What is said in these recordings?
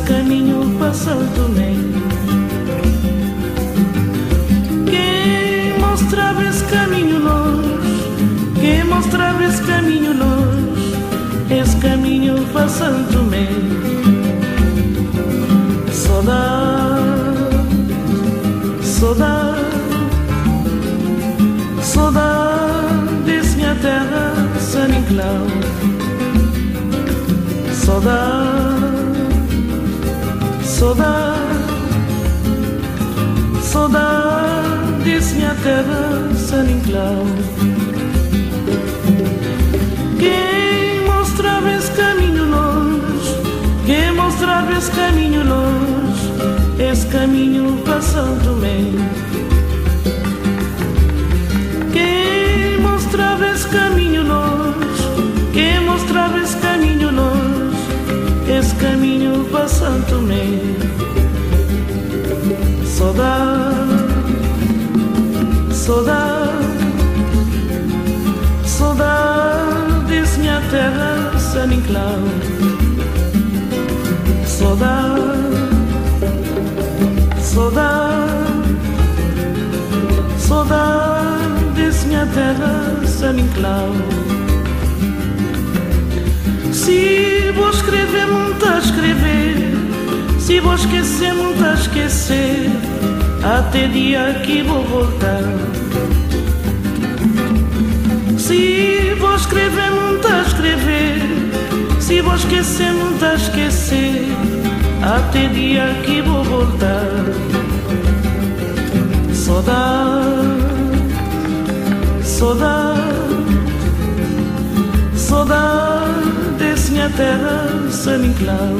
caminho para São Tomé. Quem mostrava esse caminho longe, quem mostrava esse caminho longe, esse caminho para São Tomé. Saudade, saudade, saudade desse minha terra, São Nicolau. Saudade, saudade, saudade desse minha terra, São Nicolau. Quem mostrava esse caminho longe, quem mostrava esse caminho longe, esse caminho para São Tomé. Quem mostrava esse caminho longe, quem mostrava esse caminho longe, esse caminho para São Tomé. Saudade, saudade, saudade desse minha terra, São Nicolau. Saudade, saudade, saudade desse minha terra, São Nicolau. Se vou escrever, muito a escrever, se vou esquecer, muito a esquecer, até dia que vou voltar. Se vou escrever, muito a escrever, se vou esquecer, muito a esquecer, até dia que vou voltar. Saudade, saudade, saudade desse minha terra, São Nicolau.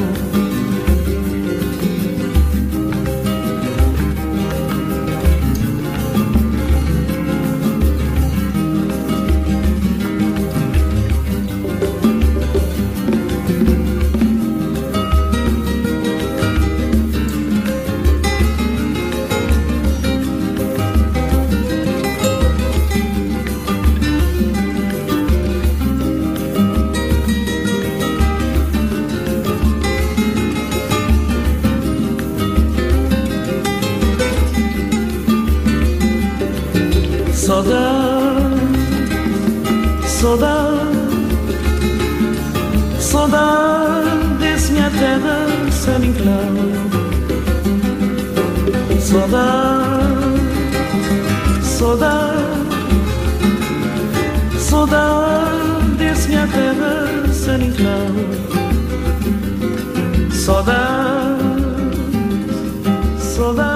Saudade, saudade, saudade desse minha terra, São Nicolau. Saudade, saudade, saudade desse minha terra, São Nicolau. Saudade, saudade.